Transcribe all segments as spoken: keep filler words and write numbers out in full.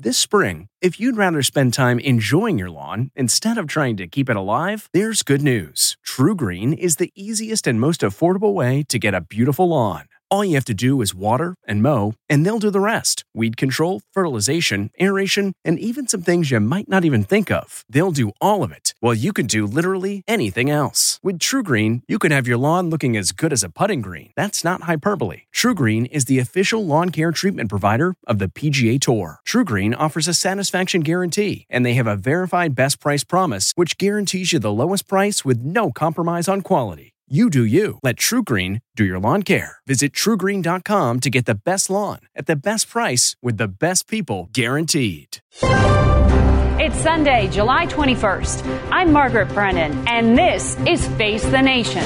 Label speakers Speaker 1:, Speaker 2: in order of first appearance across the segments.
Speaker 1: This spring, if you'd rather spend time enjoying your lawn instead of trying to keep it alive, there's good news. TruGreen is the easiest and most affordable way to get a beautiful lawn. All you have to do is water and mow, and they'll do the rest. Weed control, fertilization, aeration, and even some things you might not even think of. They'll do all of it, while you can do literally anything else. With TruGreen, you can have your lawn looking as good as a putting green. That's not hyperbole. TruGreen is the official lawn care treatment provider of the P G A Tour. TruGreen offers a satisfaction guarantee, and they have a verified best price promise, which guarantees you the lowest price with no compromise on quality. You do you. Let TruGreen do your lawn care. Visit True Green dot com to get the best lawn at the best price with the best people guaranteed.
Speaker 2: It's Sunday, July twenty-first. I'm Margaret Brennan, and this is Face the Nation.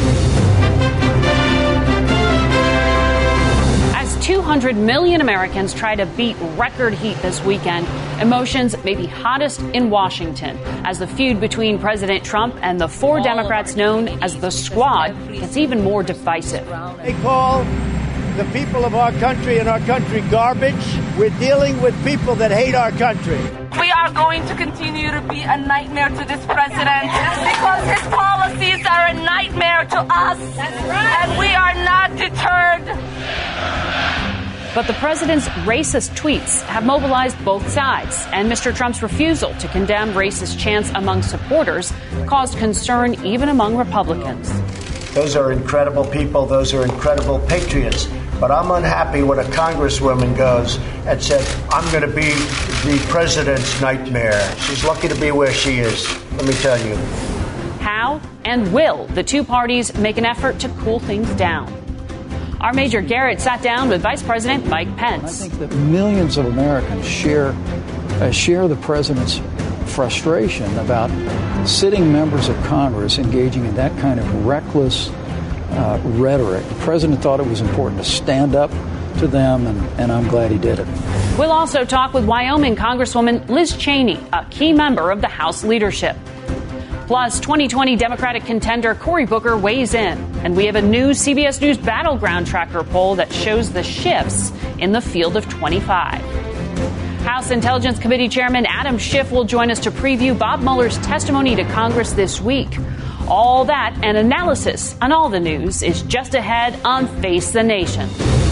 Speaker 2: As two hundred million Americans try to beat record heat this weekend, emotions may be hottest in Washington as the feud between President Trump and the four Democrats known as the Squad gets even more divisive.
Speaker 3: They call the people of our country and our country garbage. We're dealing with people that hate our country.
Speaker 4: We are going to continue to be a nightmare to this president because his policies are a nightmare to us, and we are not deterred.
Speaker 2: But the president's racist tweets have mobilized both sides, and Mister Trump's refusal to condemn racist chants among supporters caused concern even among Republicans.
Speaker 3: Those are incredible people. Those are incredible patriots. But I'm unhappy when a congresswoman goes and said, I'm going to be the president's nightmare. She's lucky to be where she is, let me tell you.
Speaker 2: How and will the two parties make an effort to cool things down? Our Major Garrett sat down with Vice President Mike Pence.
Speaker 5: I think that millions of Americans share uh, share the president's frustration about sitting members of Congress engaging in that kind of reckless uh, rhetoric. The president thought it was important to stand up to them, and, and I'm glad he did it.
Speaker 2: We'll also talk with Wyoming Congresswoman Liz Cheney, a key member of the House leadership. Plus, twenty twenty Democratic contender Cory Booker weighs in, and we have a new C B S News Battleground Tracker poll that shows the shifts in the field of twenty-five. House Intelligence Committee Chairman Adam Schiff will join us to preview Bob Mueller's testimony to Congress this week. All that and analysis on all the news is just ahead on Face the Nation.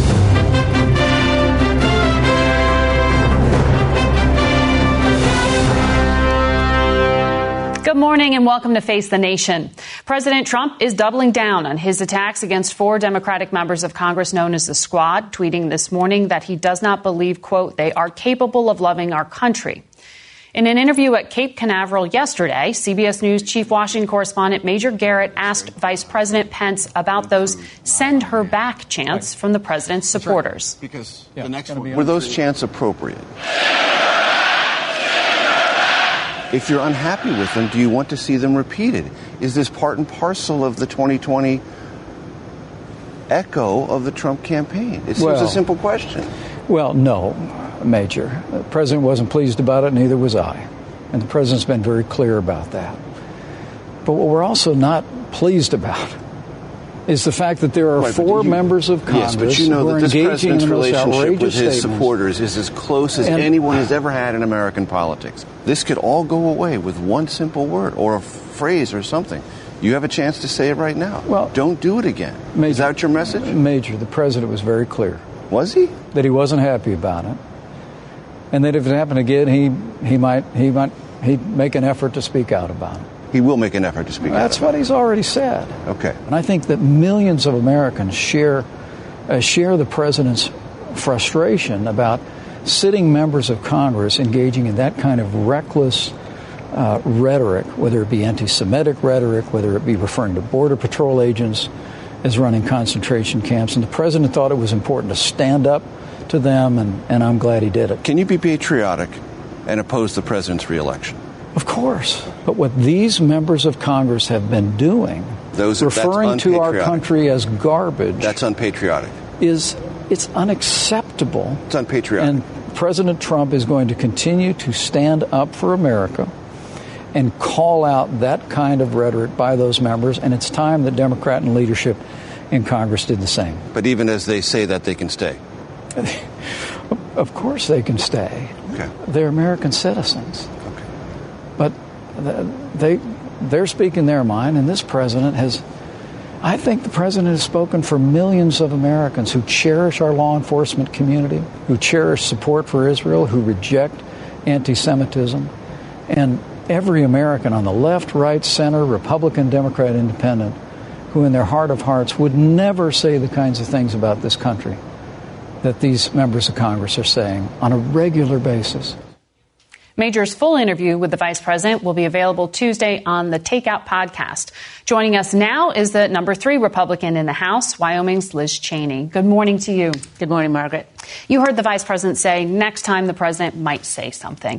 Speaker 2: Good morning and welcome to Face the Nation. President Trump is doubling down on his attacks against four Democratic members of Congress known as the Squad, tweeting this morning that he does not believe, quote, they are capable of loving our country. In an interview at Cape Canaveral yesterday, C B S News chief Washington correspondent Major Garrett asked Vice President Pence about those send her back chants from the president's supporters.
Speaker 6: Right. Because yeah, the next one, were those chants appropriate? If you're unhappy with them, do you want to see them repeated? Is this part and parcel of the twenty twenty echo of the Trump campaign? It seems well, a simple question.
Speaker 5: Well, no, Major. The president wasn't pleased about it, neither was I. And the president's been very clear about that. But what we're also not pleased about is the fact that there are
Speaker 6: right,
Speaker 5: four
Speaker 6: you,
Speaker 5: members of Congress
Speaker 6: yes, but you know
Speaker 5: who are
Speaker 6: that this
Speaker 5: engaging in the most
Speaker 6: relationship with his
Speaker 5: statements.
Speaker 6: supporters is as close as
Speaker 5: and,
Speaker 6: anyone has ever had in American politics. This could all go away with one simple word or a phrase or something. You have a chance to say it right now. Well, don't do it again. Major, is that your message?
Speaker 5: Major, the president was very clear.
Speaker 6: Was he?
Speaker 5: That he wasn't happy about it, and that if it happened again, he he might he might he'd make an effort to speak out about it.
Speaker 6: He will make an effort to speak
Speaker 5: well,
Speaker 6: out.
Speaker 5: That's what he's already said.
Speaker 6: Okay.
Speaker 5: And I think that millions of Americans share uh, share the president's frustration about sitting members of Congress engaging in that kind of reckless uh, rhetoric, whether it be anti-Semitic rhetoric, whether it be referring to Border Patrol agents as running concentration camps. And the president thought it was important to stand up to them, and, and I'm glad he did it.
Speaker 6: Can you be patriotic and oppose the president's reelection?
Speaker 5: Of course. But what these members of Congress have been doing,
Speaker 6: Those,
Speaker 5: referring to our country as garbage,
Speaker 6: that's unpatriotic.
Speaker 5: Is it's unacceptable.
Speaker 6: It's unpatriotic.
Speaker 5: And President Trump is going to continue to stand up for America and call out that kind of rhetoric by those members. And it's time that Democrat and leadership in Congress did the same.
Speaker 6: But even as they say that, they can stay.
Speaker 5: Of course they can stay.
Speaker 6: Okay.
Speaker 5: They're American citizens.
Speaker 6: Okay.
Speaker 5: But they, they're speaking their mind, and this president has, I think the president has spoken for millions of Americans who cherish our law enforcement community, who cherish support for Israel, who reject anti-Semitism. And every American on the left, right, center, Republican, Democrat, Independent, who in their heart of hearts would never say the kinds of things about this country that these members of Congress are saying on a regular basis.
Speaker 2: Major's full interview with the vice president will be available Tuesday on the Takeout podcast. Joining us now is the number three Republican in the House, Wyoming's Liz Cheney. Good morning to you.
Speaker 7: Good morning, Margaret.
Speaker 2: You heard the vice president say next time the president might say something.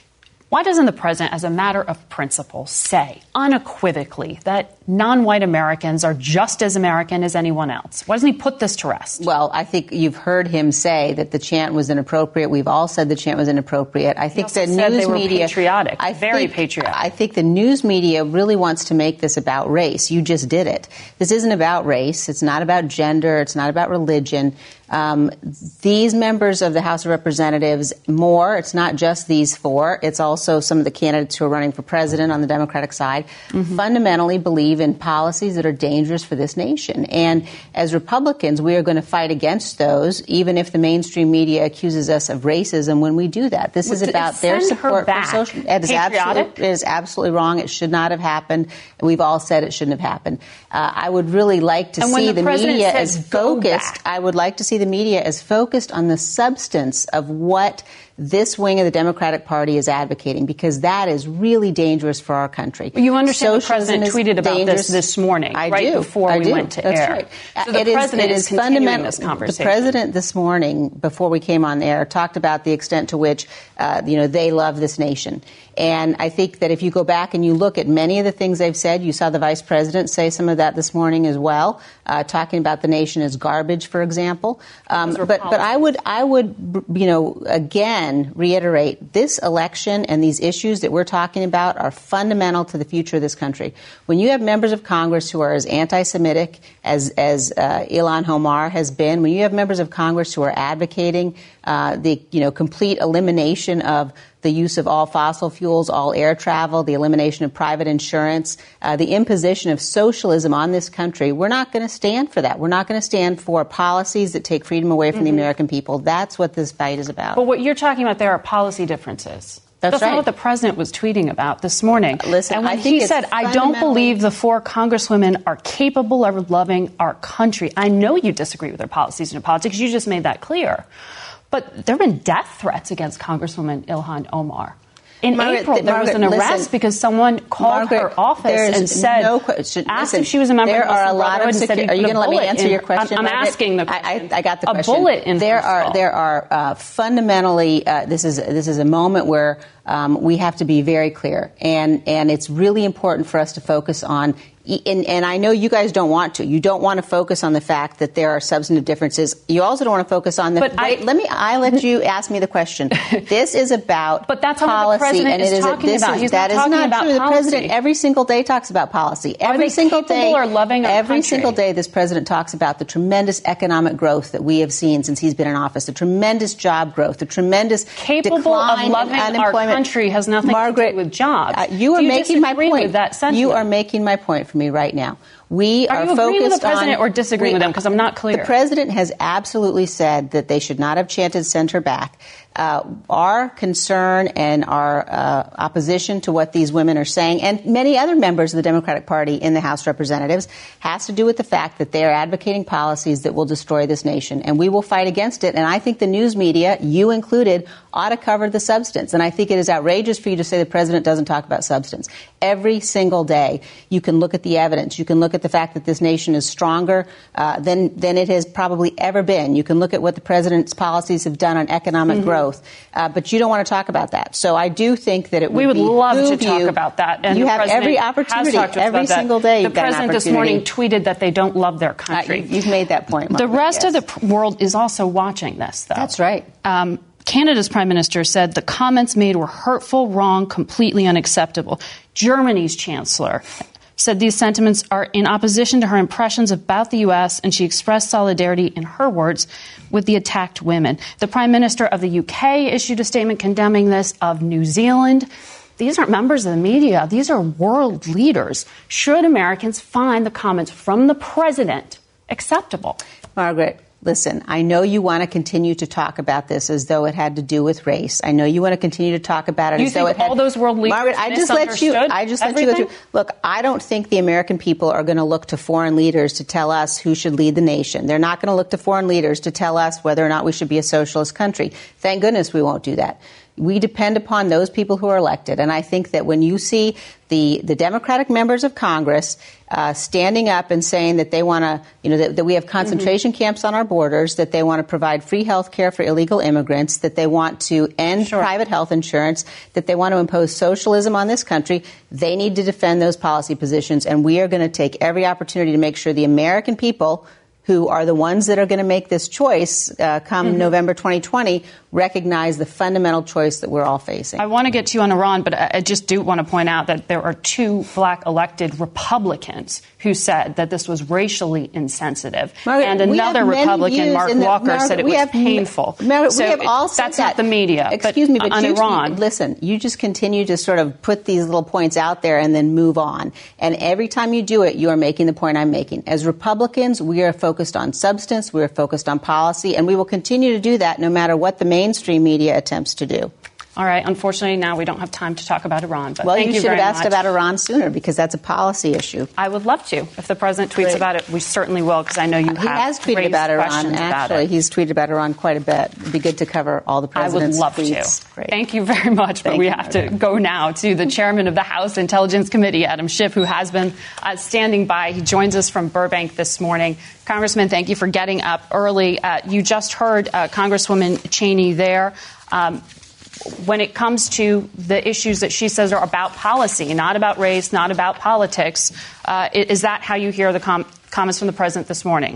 Speaker 2: Why doesn't the president, as a matter of principle, say unequivocally that non-white Americans are just as American as anyone else? Why doesn't he put this to rest?
Speaker 7: Well, I think you've heard him say that the chant was inappropriate. We've all said the chant was inappropriate. I think the
Speaker 2: said
Speaker 7: news
Speaker 2: they were
Speaker 7: media,
Speaker 2: patriotic,
Speaker 7: I
Speaker 2: very
Speaker 7: think,
Speaker 2: patriotic.
Speaker 7: I think the news media really wants to make this about race. You just did it. This isn't about race. It's not about gender. It's not about religion. Um, these members of the House of Representatives, more, it's not just these four, it's also some of the candidates who are running for president on the Democratic side, mm-hmm. fundamentally believe in policies that are dangerous for this nation. And as Republicans, we are going to fight against those, even if the mainstream media accuses us of racism when we do that. This
Speaker 2: well,
Speaker 7: is about their support for social. It is, absolutely, it is absolutely wrong. It should not have happened. We've all said it shouldn't have happened. Uh, I would really like to
Speaker 2: and
Speaker 7: see
Speaker 2: the,
Speaker 7: the media
Speaker 2: says,
Speaker 7: as focused. I would like to see the media is focused on the substance of what this wing of the Democratic Party is advocating, because that is really dangerous for our country.
Speaker 2: Well, you understand
Speaker 7: Socialism
Speaker 2: the president tweeted about
Speaker 7: dangerous.
Speaker 2: this this morning,
Speaker 7: I
Speaker 2: right
Speaker 7: do.
Speaker 2: before
Speaker 7: I
Speaker 2: we
Speaker 7: do.
Speaker 2: went to
Speaker 7: That's
Speaker 2: air.
Speaker 7: Right.
Speaker 2: So the
Speaker 7: it
Speaker 2: president
Speaker 7: is, it
Speaker 2: is,
Speaker 7: is
Speaker 2: continuing
Speaker 7: fundamental.
Speaker 2: this conversation.
Speaker 7: The president this morning, before we came on air, talked about the extent to which uh, you know they love this nation. And I think that if you go back and you look at many of the things they've said, you saw the vice president say some of that this morning as well, uh, talking about the nation as garbage, for example. Um, but but I would I would you know again reiterate this election and these issues that we're talking about are fundamental to the future of this country. When you have members of Congress who are as anti-Semitic as as uh, Ilhan Omar has been, when you have members of Congress who are advocating uh, the you know complete elimination of the use of all fossil fuels, all air travel, the elimination of private insurance, uh, the imposition of socialism on this country. We're not going to stand for that. We're not going to stand for policies that take freedom away from mm-hmm. the American people. That's what this fight is about.
Speaker 2: But what you're talking about there are policy differences.
Speaker 7: That's,
Speaker 2: That's
Speaker 7: right.
Speaker 2: not what the president was tweeting about this morning.
Speaker 7: Uh, listen,
Speaker 2: and when
Speaker 7: I think
Speaker 2: he said, I don't believe the four congresswomen are capable of loving our country. I know you disagree with their policies and their politics. You just made that clear. But there have been death threats against Congresswoman Ilhan Omar. In
Speaker 7: Margaret,
Speaker 2: April, there
Speaker 7: Margaret,
Speaker 2: was an arrest
Speaker 7: listen,
Speaker 2: because someone called
Speaker 7: Margaret,
Speaker 2: her office and said,
Speaker 7: no question.
Speaker 2: asked
Speaker 7: Listen,
Speaker 2: if she was a member
Speaker 7: there
Speaker 2: of the
Speaker 7: are
Speaker 2: Muslim
Speaker 7: a lot of
Speaker 2: Brotherhood.
Speaker 7: secu- Are you going to let me answer your question?
Speaker 2: I'm, I'm
Speaker 7: Margaret?
Speaker 2: asking the
Speaker 7: question. I, I, I got the
Speaker 2: a
Speaker 7: question.
Speaker 2: A bullet in
Speaker 7: there
Speaker 2: her
Speaker 7: are
Speaker 2: skull.
Speaker 7: there are uh, fundamentally uh, this is this is a moment where um, we have to be very clear, and and it's really important for us to focus on. And, and I know you guys don't want to. You don't want to focus on the fact that there are substantive differences. You also don't want to focus on the.
Speaker 2: But
Speaker 7: wait,
Speaker 2: I,
Speaker 7: let me. I let you ask me the question. This is about.
Speaker 2: But that's
Speaker 7: policy,
Speaker 2: what the president
Speaker 7: and
Speaker 2: is
Speaker 7: it is
Speaker 2: talking
Speaker 7: a, this
Speaker 2: about.
Speaker 7: Is,
Speaker 2: He's
Speaker 7: that
Speaker 2: not
Speaker 7: is
Speaker 2: talking
Speaker 7: not
Speaker 2: about
Speaker 7: true.
Speaker 2: policy.
Speaker 7: The president every single day talks about policy. Every
Speaker 2: are they
Speaker 7: single
Speaker 2: capable
Speaker 7: day.
Speaker 2: Or loving our
Speaker 7: every
Speaker 2: country?
Speaker 7: single day, this president talks about the tremendous economic growth that we have seen since he's been in office. The tremendous job growth. The tremendous
Speaker 2: capable
Speaker 7: decline
Speaker 2: of loving
Speaker 7: in unemployment.
Speaker 2: Our country has nothing
Speaker 7: Margaret,
Speaker 2: to do with jobs.
Speaker 7: Uh, you are
Speaker 2: do you
Speaker 7: making my point.
Speaker 2: With that sentiment?
Speaker 7: You are making my point for me right now. We
Speaker 2: are,
Speaker 7: are
Speaker 2: you
Speaker 7: focused
Speaker 2: agreeing with the president
Speaker 7: on,
Speaker 2: or disagreeing
Speaker 7: we,
Speaker 2: with him? Because I'm not clear.
Speaker 7: The president has absolutely said that they should not have chanted "send her back." Uh, our concern and our uh, opposition to what these women are saying, and many other members of the Democratic Party in the House of Representatives, has to do with the fact that they are advocating policies that will destroy this nation. And we will fight against it. And I think the news media, you included, ought to cover the substance. And I think it is outrageous for you to say the president doesn't talk about substance. Every single day, you can look at the evidence. You can look at the fact that this nation is stronger uh, than, than it has probably ever been. You can look at what the president's policies have done on economic mm-hmm. growth. Uh, but you don't want to talk about that. So I do think that it would
Speaker 2: we would
Speaker 7: be
Speaker 2: love to
Speaker 7: you.
Speaker 2: talk about that. And
Speaker 7: you
Speaker 2: the
Speaker 7: have every opportunity, every single day.
Speaker 2: The president this morning tweeted that they don't love their country.
Speaker 7: Uh, you've made that point, Margaret,
Speaker 2: the rest
Speaker 7: yes.
Speaker 2: of the world is also watching this, though.
Speaker 7: That's right.
Speaker 2: Um, Canada's prime minister said the comments made were hurtful, wrong, completely unacceptable. Germany's chancellor said these sentiments are in opposition to her impressions about the U S, and she expressed solidarity, in her words, with the attacked women. The Prime Minister of the U K issued a statement condemning this, of New Zealand. These aren't members of the media. These are world leaders. Should Americans find the comments from the president acceptable?
Speaker 7: Margaret, listen, I know you want to continue to talk about this as though it had to do with race. I know you want to continue to talk about it
Speaker 2: you
Speaker 7: as though it had...
Speaker 2: all those world leaders
Speaker 7: Margaret, I just let you. I just let you go through. Look, I don't think the American people are going to look to foreign leaders to tell us who should lead the nation. They're not going to look to foreign leaders to tell us whether or not we should be a socialist country. Thank goodness we won't do that. We depend upon those people who are elected. And I think that when you see the, the Democratic members of Congress uh, standing up and saying that they want to, you know, that, that we have concentration mm-hmm. camps on our borders, that they want to provide free health care for illegal immigrants, that they want to end sure. private health insurance, that they want to impose socialism on this country, they need to defend those policy positions. And we are going to take every opportunity to make sure the American people, who are the ones that are going to make this choice uh, come mm-hmm. November twenty twenty, recognize the fundamental choice that we're all facing.
Speaker 2: I want to get to you on Iran, but I just do want to point out that there are two black elected Republicans who said that this was racially insensitive.
Speaker 7: Margaret,
Speaker 2: and another Republican, Mark Walker,
Speaker 7: Margaret,
Speaker 2: said it was
Speaker 7: have,
Speaker 2: painful.
Speaker 7: Margaret,
Speaker 2: so
Speaker 7: we have all
Speaker 2: it,
Speaker 7: said
Speaker 2: that's
Speaker 7: that.
Speaker 2: not the media.
Speaker 7: Excuse
Speaker 2: but
Speaker 7: me, but
Speaker 2: on
Speaker 7: you,
Speaker 2: Iran.
Speaker 7: Listen, you just continue to sort of put these little points out there and then move on. And every time you do it, you are making the point I'm making. As Republicans, we are focused on substance, we are focused on policy, and we will continue to do that no matter what the mainstream media attempts to do.
Speaker 2: All right. Unfortunately, now we don't have time to talk about Iran. But
Speaker 7: well,
Speaker 2: thank
Speaker 7: you,
Speaker 2: you
Speaker 7: should
Speaker 2: very
Speaker 7: have asked
Speaker 2: much.
Speaker 7: about Iran sooner, because that's a policy issue.
Speaker 2: I would love to. If the president tweets
Speaker 7: Great.
Speaker 2: about it, we certainly will, because I know you
Speaker 7: he
Speaker 2: have
Speaker 7: has tweeted about Iran. Actually,
Speaker 2: about
Speaker 7: he's tweeted about Iran quite a bit. It'd be good to cover all the president's
Speaker 2: tweets. I would love
Speaker 7: tweets.
Speaker 2: to.
Speaker 7: Great.
Speaker 2: Thank you very much. But
Speaker 7: Thank
Speaker 2: we
Speaker 7: you,
Speaker 2: have to go now to the chairman of the House Intelligence Committee, Adam Schiff, who has been uh, standing by. He joins us from Burbank this morning. Congressman, thank you for getting up early. Uh, you just heard uh, Congresswoman Cheney there. Um, when it comes to the issues that she says are about policy, not about race, not about politics, uh, is that how you hear the com- comments from the president this morning?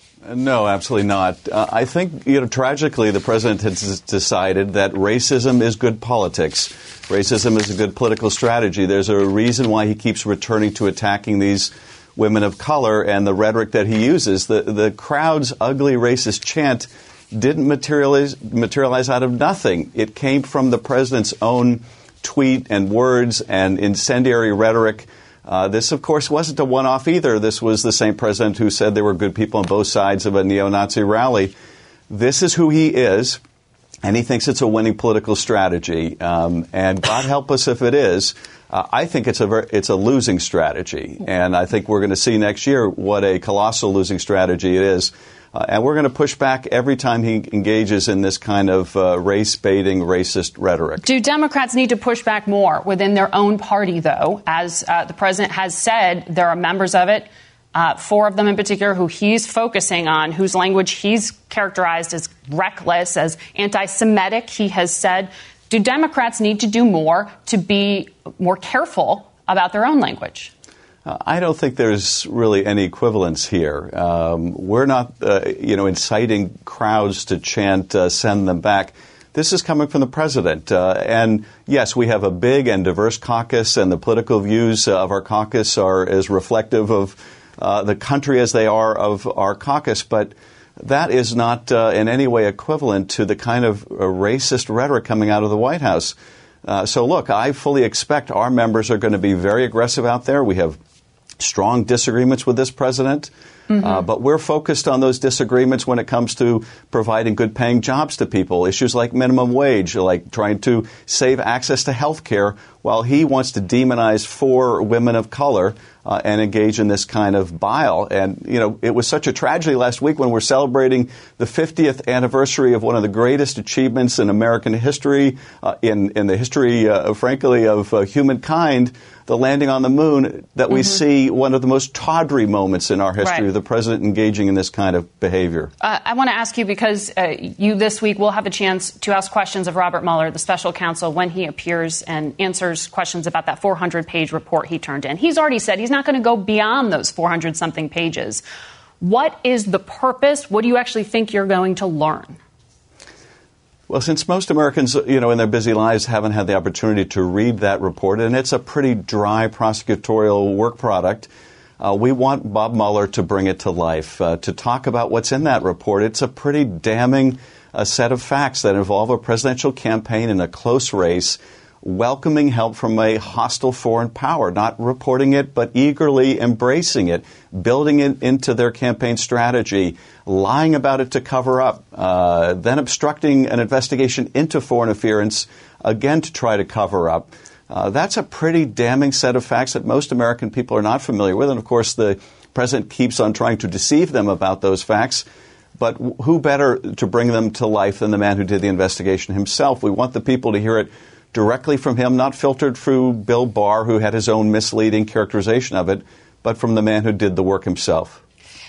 Speaker 6: No, absolutely not. Uh, I think, you know, tragically, the president has decided that racism is good politics. Racism is a good political strategy. There's a reason why he keeps returning to attacking these women of color and the rhetoric that he uses. The, the crowd's ugly racist chant didn't materialize, materialize out of nothing. It came from the president's own tweet and words and incendiary rhetoric. Uh, this, of course, wasn't a one-off either. This was the same president who said there were good people on both sides of a neo-Nazi rally. This is who he is, and he thinks it's a winning political strategy. Um, and God help us if it is. Uh, I think it's a ver- it's a losing strategy, and I think we're going to see next year what a colossal losing strategy it is. Uh, and we're going to push back every time he engages in this kind of uh, race-baiting, racist rhetoric.
Speaker 2: Do Democrats need to push back more within their own party, though? As uh, the president has said, there are members of it, uh, four of them in particular, who he's focusing on, whose language he's characterized as reckless, as anti-Semitic, he has said. Do Democrats need to do more to be more careful about their own language?
Speaker 6: Uh, I don't think there's really any equivalence here. Um, we're not, uh, you know, inciting crowds to chant, uh, send them back. This is coming from the president. Uh, and, yes, we have a big and diverse caucus, and the political views of our caucus are as reflective of uh, the country as they are of our caucus. But that is not uh, in any way equivalent to the kind of uh, racist rhetoric coming out of the White House. Uh, so, look, I fully expect our members are going to be very aggressive out there. We have strong disagreements with this president, mm-hmm. uh, but we're focused on those disagreements when it comes to providing good-paying jobs to people, issues like minimum wage, like trying to save access to health care, while he wants to demonize four women of color uh, and engage in this kind of bile. And, you know, it was such a tragedy last week when we're celebrating the fiftieth anniversary of one of the greatest achievements in American history, uh, in, in the history, uh, frankly, of uh, humankind, the landing on the moon, that we mm-hmm. see one of the most tawdry moments in our history right. of the president engaging in this kind of behavior.
Speaker 2: Uh, I want to ask you, because uh, you this week will have a chance to ask questions of Robert Mueller, the special counsel, when he appears and answers questions about that four hundred page report he turned in. He's already said he's not going to go beyond those four hundred something pages. What is the purpose? What do you actually think you're going to learn?
Speaker 6: Well, since most Americans, you know, in their busy lives haven't had the opportunity to read that report, and it's a pretty dry prosecutorial work product, uh, we want Bob Mueller to bring it to life, uh, to talk about what's in that report. It's a pretty damning uh, set of facts that involve a presidential campaign in a close race, welcoming help from a hostile foreign power, not reporting it, but eagerly embracing it, building it into their campaign strategy, lying about it to cover up, uh, then obstructing an investigation into foreign interference, again to try to cover up. Uh, that's a pretty damning set of facts that most American people are not familiar with. And, of course, the president keeps on trying to deceive them about those facts. But who better to bring them to life than the man who did the investigation himself? We want the people to hear it directly from him, not filtered through Bill Barr, who had his own misleading characterization of it, but from the man who did the work himself.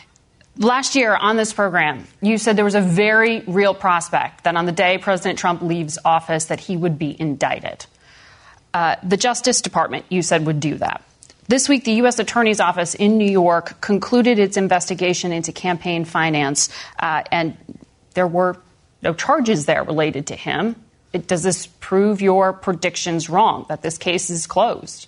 Speaker 2: Last year on this program, you said there was a very real prospect that on the day President Trump leaves office that he would be indicted. Uh, the Justice Department, you said, would do that. This week, the U S Attorney's Office in New York concluded its investigation into campaign finance, uh, and there were no charges there related to him. It, does this prove your predictions wrong, that this case is closed?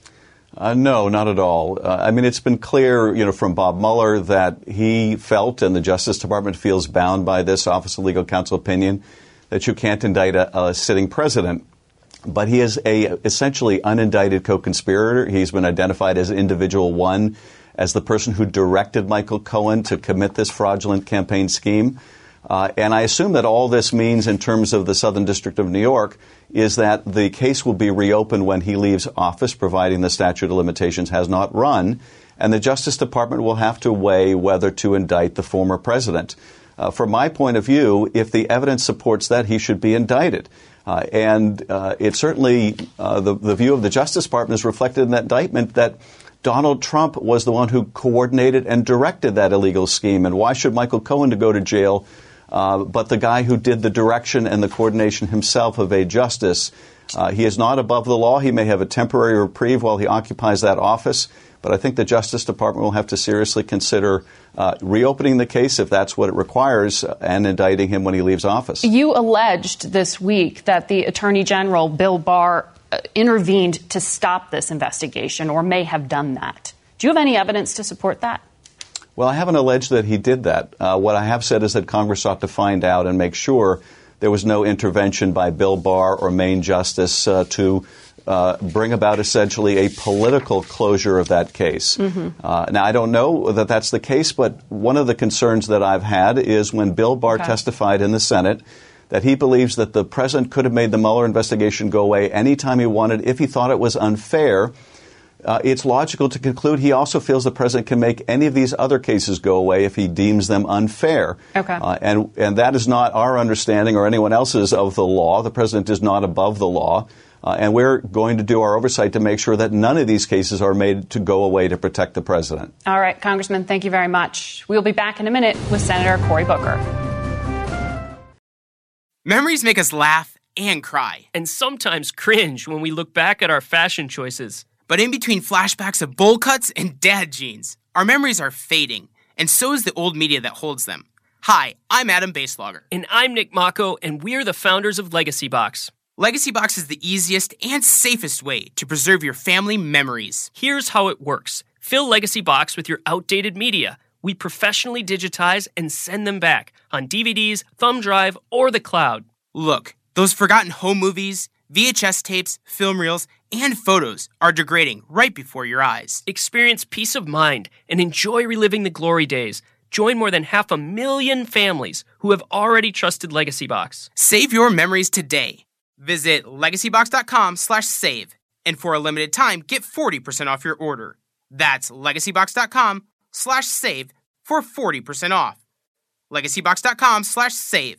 Speaker 6: Uh, no, not at all. Uh, I mean, it's been clear, you know, from Bob Mueller that he felt, and the Justice Department feels bound by this Office of Legal Counsel opinion, that you can't indict a, a sitting president. But he is a essentially unindicted co-conspirator. He's been identified as individual one, as the person who directed Michael Cohen to commit this fraudulent campaign scheme. Uh, and I assume that all this means in terms of the Southern District of New York is that the case will be reopened when he leaves office, providing the statute of limitations has not run. And the Justice Department will have to weigh whether to indict the former president. Uh, from my point of view, if the evidence supports that, he should be indicted. Uh, and uh, it certainly, uh, the, the view of the Justice Department is reflected in that indictment that Donald Trump was the one who coordinated and directed that illegal scheme. And why should Michael Cohen to go to jail, uh, but the guy who did the direction and the coordination himself evade justice? Uh, he is not above the law. He may have a temporary reprieve while he occupies that office. But I think the Justice Department will have to seriously consider uh, reopening the case if that's what it requires and indicting him when he leaves office.
Speaker 2: You alleged this week that the Attorney General, Bill Barr, uh, intervened to stop this investigation or may have done that. Do you have any evidence to support that?
Speaker 6: Well, I haven't alleged that he did that. Uh, what I have said is that Congress ought to find out and make sure there was no intervention by Bill Barr or Maine Justice uh, to Uh, bring about essentially a political closure of that case. Mm-hmm. Uh, now, I don't know that that's the case, but one of the concerns that I've had is when Bill Barr okay. testified in the Senate that he believes that the president could have made the Mueller investigation go away anytime he wanted if he thought it was unfair. Uh, it's logical to conclude he also feels the president can make any of these other cases go away if he deems them unfair.
Speaker 2: Okay.
Speaker 6: Uh, and, and that is not our understanding or anyone else's of the law. The president is not above the law. Uh, and we're going to do our oversight to make sure that none of these cases are made to go away to protect the president.
Speaker 2: All right, Congressman, thank you very much. We'll be back in a minute with Senator Cory Booker.
Speaker 8: Memories make us laugh and cry.
Speaker 9: And sometimes cringe when we look back at our fashion choices.
Speaker 8: But in between flashbacks of bowl cuts and dad jeans, our memories are fading. And so is the old media that holds them. Hi, I'm Adam Baselogger.
Speaker 9: And I'm Nick Mako, and we're the founders of Legacy Box.
Speaker 8: Legacy Box is the easiest and safest way to preserve your family memories.
Speaker 9: Here's how it works. Fill Legacy Box with your outdated media. We professionally digitize and send them back on D V Ds, thumb drive, or the cloud.
Speaker 8: Look, those forgotten home movies, V H S tapes, film reels, and photos are degrading right before your eyes.
Speaker 9: Experience peace of mind and enjoy reliving the glory days. Join more than half a million families who have already trusted Legacy Box.
Speaker 8: Save your memories today. Visit legacybox.com slash save. And for a limited time, get forty percent off your order. That's legacybox.com slash save for forty percent off. legacybox.com slash save.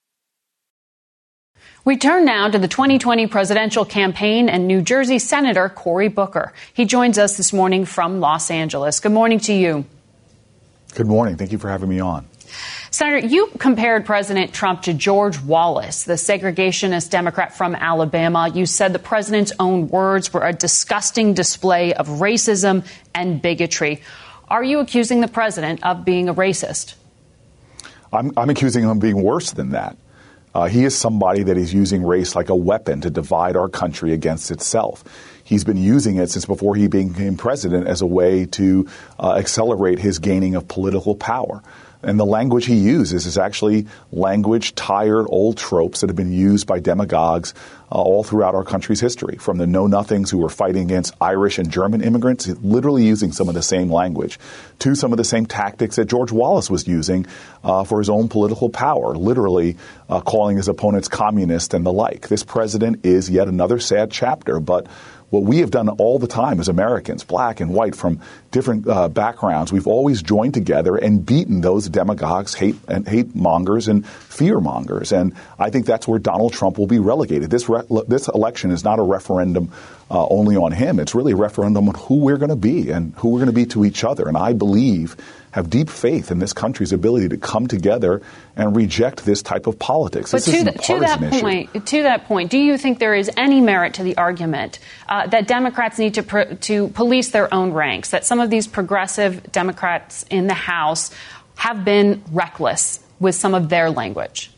Speaker 2: We turn now to the twenty twenty presidential campaign and New Jersey Senator Cory Booker. He joins us this morning from Los Angeles. Good morning to you.
Speaker 10: Good morning. Thank you for having me on.
Speaker 2: Senator, you compared President Trump to George Wallace, the segregationist Democrat from Alabama. You said the president's own words were a disgusting display of racism and bigotry. Are you accusing the president of being a racist?
Speaker 10: I'm, I'm accusing him of being worse than that. Uh, he is somebody that is using race like a weapon to divide our country against itself. He's been using it since before he became president as a way to uh, accelerate his gaining of political power. And the language he uses is actually language, tired, old tropes that have been used by demagogues uh, all throughout our country's history, from the know-nothings who were fighting against Irish and German immigrants, literally using some of the same language, to some of the same tactics that George Wallace was using uh, for his own political power, literally uh, calling his opponents communist and the like. This president is yet another sad chapter, but what we have done all the time as Americans, black and white, from different uh, backgrounds, we've always joined together and beaten those demagogues, hate and hate mongers and fear mongers. And I think that's where Donald Trump will be relegated. This re- this election is not a referendum uh, only on him. It's really a referendum on who we're going to be and who we're going to be to each other. And I believe, have deep faith in this country's ability to come together and reject this type of politics.
Speaker 2: But
Speaker 10: this
Speaker 2: to,
Speaker 10: isn't
Speaker 2: the,
Speaker 10: a partisan
Speaker 2: to that
Speaker 10: issue.
Speaker 2: point, to that point, do you think there is any merit to the argument uh, that Democrats need to pr- to police their own ranks? That some of these progressive Democrats in the House have been reckless with some of their language?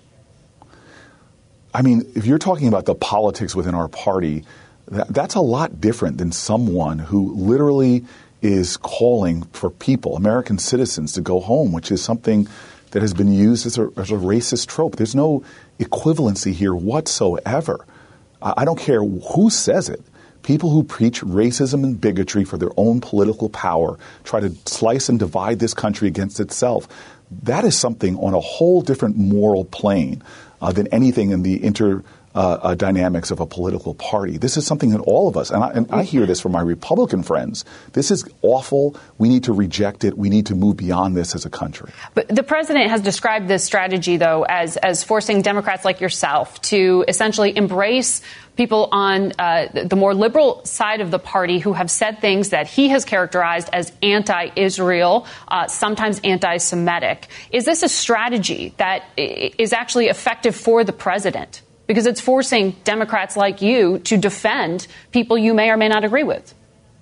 Speaker 10: I mean, if you're talking about the politics within our party, that, that's a lot different than someone who literally is calling for people, American citizens, to go home, which is something that has been used as a, as a racist trope. There's no equivalency here whatsoever. I, I don't care who says it. People who preach racism and bigotry for their own political power, try to slice and divide this country against itself. That is something on a whole different moral plane uh, than anything in the inter Uh, uh, dynamics of a political party. This is something that all of us, and I, and I hear this from my Republican friends, this is awful. We need to reject it. We need to move beyond this as a country.
Speaker 2: But the president has described this strategy, though, as, as forcing Democrats like yourself to essentially embrace people on uh, the more liberal side of the party who have said things that he has characterized as anti-Israel, uh, sometimes anti-Semitic. Is this a strategy that is actually effective for the president? Because it's forcing Democrats like you to defend people you may or may not agree with.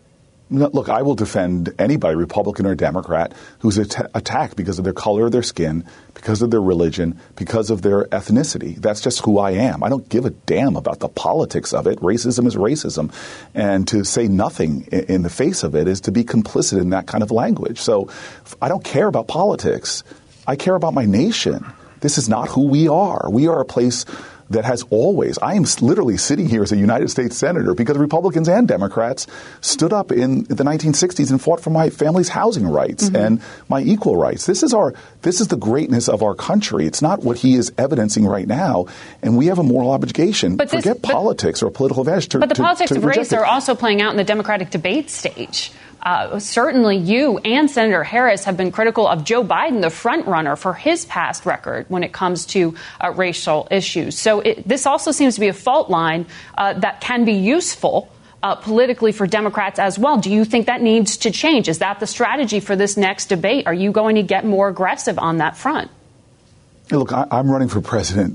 Speaker 10: Look, I will defend anybody, Republican or Democrat, who's at- attacked because of their color of their skin, because of their religion, because of their ethnicity. That's just who I am. I don't give a damn about the politics of it. Racism is racism. And to say nothing in, in the face of it is to be complicit in that kind of language. So I don't care about politics. I care about my nation. This is not who we are. We are a place that has always, I am literally sitting here as a United States Senator because Republicans and Democrats stood up in the nineteen sixties and fought for my family's housing rights mm-hmm. and my equal rights. This is our, this is the greatness of our country. It's not what he is evidencing right now. And we have a moral obligation,
Speaker 2: but this,
Speaker 10: forget
Speaker 2: but,
Speaker 10: politics or political advantage. To,
Speaker 2: but the
Speaker 10: to,
Speaker 2: politics
Speaker 10: to
Speaker 2: of race
Speaker 10: it.
Speaker 2: are also playing out in the Democratic debate stage. Uh, certainly you and Senator Harris have been critical of Joe Biden, the front runner, for his past record when it comes to uh, racial issues. So it, this also seems to be a fault line uh, that can be useful uh, politically for Democrats as well. Do you think that needs to change? Is that the strategy for this next debate? Are you going to get more aggressive on that front?
Speaker 10: Hey, look, I, I'm running for president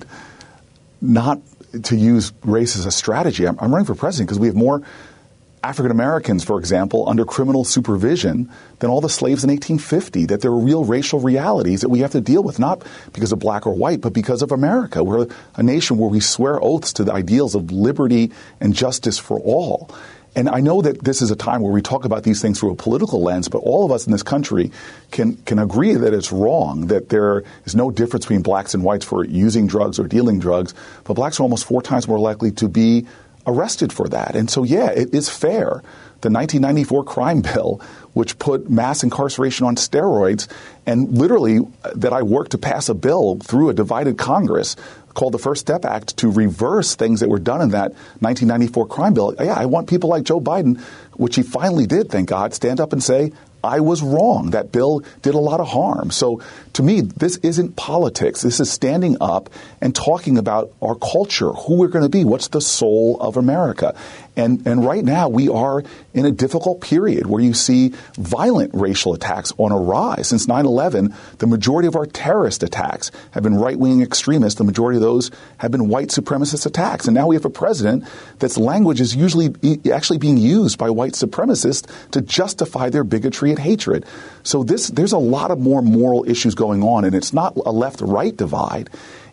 Speaker 10: not to use race as a strategy. I'm, I'm running for president because we have more African Americans, for example, under criminal supervision than all the slaves in eighteen fifty, that there are real racial realities that we have to deal with, not because of black or white, but because of America. We're a nation where we swear oaths to the ideals of liberty and justice for all. And I know that this is a time where we talk about these things through a political lens, but all of us in this country can can agree that it's wrong, that there is no difference between blacks and whites for using drugs or dealing drugs, but blacks are almost four times more likely to be arrested for that. And so, yeah, it is fair. The nineteen ninety-four crime bill, which put mass incarceration on steroids, and literally that I worked to pass a bill through a divided Congress called the First Step Act to reverse things that were done in that nineteen ninety-four crime bill. Yeah, I want people like Joe Biden, which he finally did, thank God, stand up and say, I was wrong. That bill did a lot of harm. So to me, this isn't politics. This is standing up and talking about our culture, who we're going to be, what's the soul of America. And, and right now we are in a difficult period where you see violent racial attacks on a rise. Since nine eleven, the majority of our terrorist attacks have been right-wing extremists. The majority of those have been white supremacist attacks. And now we have a president that's language is usually actually being used by white supremacists to justify their bigotry and hatred. So this, there's a lot of more moral issues going on, and it's not a left-right divide.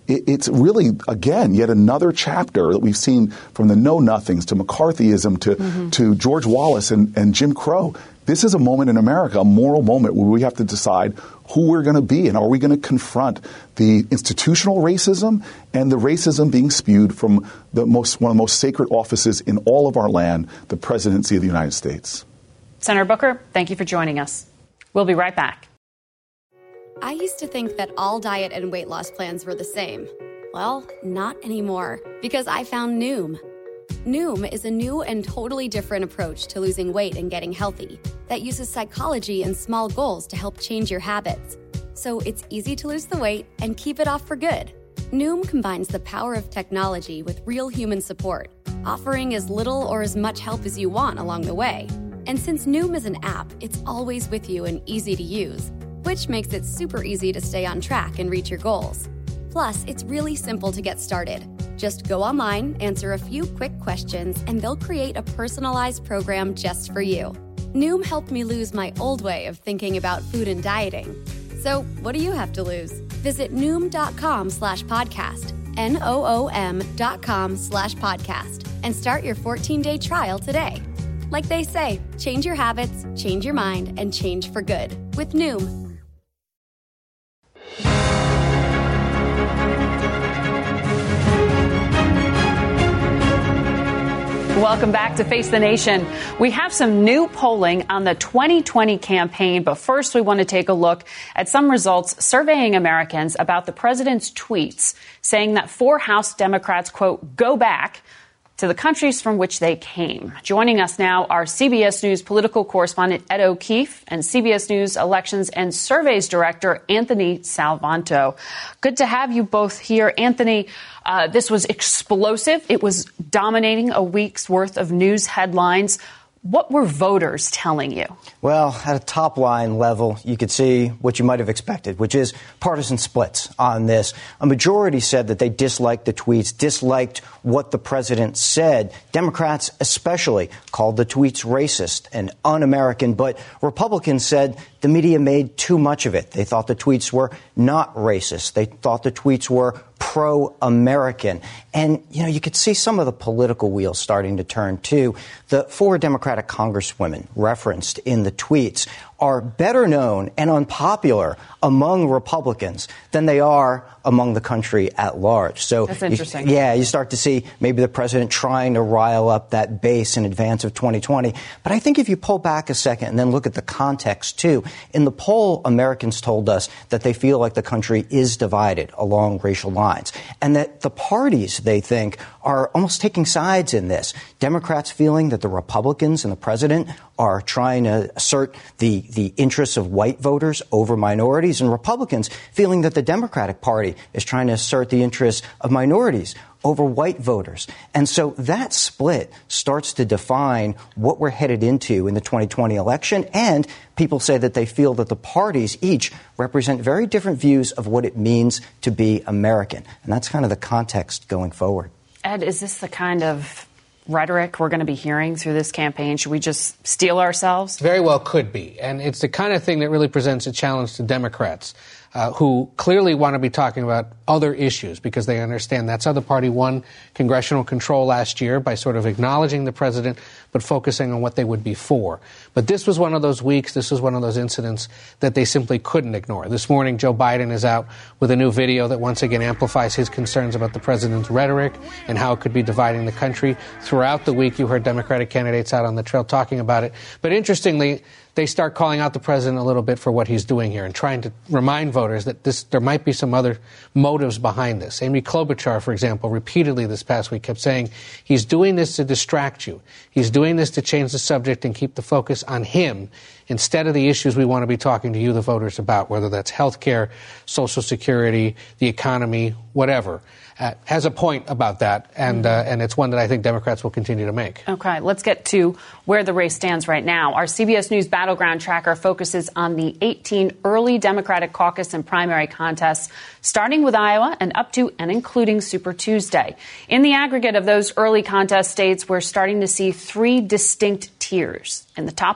Speaker 10: it, it's really, again, yet another chapter that we've seen from the know-nothings to McCarthyism to, mm-hmm. to George Wallace and, and Jim Crow. This is a moment in America, a moral moment where we have to decide who we're going to be and are we going to confront the institutional racism and the racism being spewed from the most one of the most sacred offices in all of our land, the presidency of the United States.
Speaker 2: Senator Booker, thank you for joining us. We'll be right back.
Speaker 11: I used to think that all diet and weight loss plans were the same. Well, not anymore, because I found Noom. Noom is a new and totally different approach to losing weight and getting healthy that uses psychology and small goals to help change your habits. So it's easy to lose the weight and keep it off for good. Noom combines the power of technology with real human support, offering as little or as much help as you want along the way. And since Noom is an app, it's always with you and easy to use, which makes it super easy to stay on track and reach your goals. Plus, it's really simple to get started. Just go online, answer a few quick questions, and they'll create a personalized program just for you. Noom helped me lose my old way of thinking about food and dieting. So what do you have to lose? Visit Noom.com slash podcast, N O O M dot com slash podcast, and start your fourteen-day trial today. Like they say, change your habits, change your mind, and change for good with Noom.
Speaker 2: Welcome back to Face the Nation. We have some new polling on the twenty twenty campaign, but first we want to take a look at some results surveying Americans about the president's tweets saying that four House Democrats, quote, go back to the countries from which they came. Joining us now are C B S News political correspondent Ed O'Keefe and C B S News elections and surveys director Anthony Salvanto. Good to have you both here. Anthony, uh, this was explosive. It was dominating a week's worth of news headlines. What were voters telling you?
Speaker 12: Well, at a top line level, you could see what you might have expected, which is partisan splits on this. A majority said that they disliked the tweets, disliked what the president said. Democrats especially called the tweets racist and un-American, but Republicans said the media made too much of it. They thought the tweets were not racist. They thought the tweets were pro-American. And, you know, you could see some of the political wheels starting to turn, too. The four Democratic congresswomen referenced in the tweets are better known and unpopular among Republicans than they are among the country at large. So
Speaker 2: that's interesting.
Speaker 12: You, yeah, you start to see maybe the president trying to rile up that base in advance of twenty twenty. But I think if you pull back a second and then look at the context, too, in the poll, Americans told us that they feel like the country is divided along racial lines and that the parties, they think, are almost taking sides in this. Democrats feeling that the Republicans and the president are trying to assert the, the interests of white voters over minorities, and Republicans feeling that the Democratic Party is trying to assert the interests of minorities over white voters. And so that split starts to define what we're headed into in the twenty twenty election. And people say that they feel that the parties each represent very different views of what it means to be American. And that's kind of the context going forward.
Speaker 2: Ed, is this the kind of rhetoric we're going to be hearing through this campaign? Should we just steel ourselves?
Speaker 13: Very well could be. And it's the kind of thing that really presents a challenge to Democrats, uh, who clearly want to be talking about other issues because they understand that's how the party won congressional control last year, by sort of acknowledging the president but focusing on what they would be for. But this was one of those weeks, this was one of those incidents that they simply couldn't ignore. This morning, Joe Biden is out with a new video that once again amplifies his concerns about the president's rhetoric and how it could be dividing the country. Throughout the week, you heard Democratic candidates out on the trail talking about it. But interestingly, they start calling out the president a little bit for what he's doing here and trying to remind voters that this, there might be some other motives behind this. Amy Klobuchar, for example, repeatedly this past week kept saying he's doing this to distract you. He's doing this to change the subject and keep the focus on him instead of the issues we want to be talking to you, the voters, about, whether that's health care, Social Security, the economy, whatever. Uh, has a point about that, and uh, and it's one that I think Democrats will continue to make.
Speaker 2: Okay, let's get to where the race stands right now. Our C B S News Battleground Tracker focuses on the eighteen early Democratic caucus and primary contests, starting with Iowa and up to and including Super Tuesday. In the aggregate of those early contest states, we're starting to see three distinct tiers. In the top one,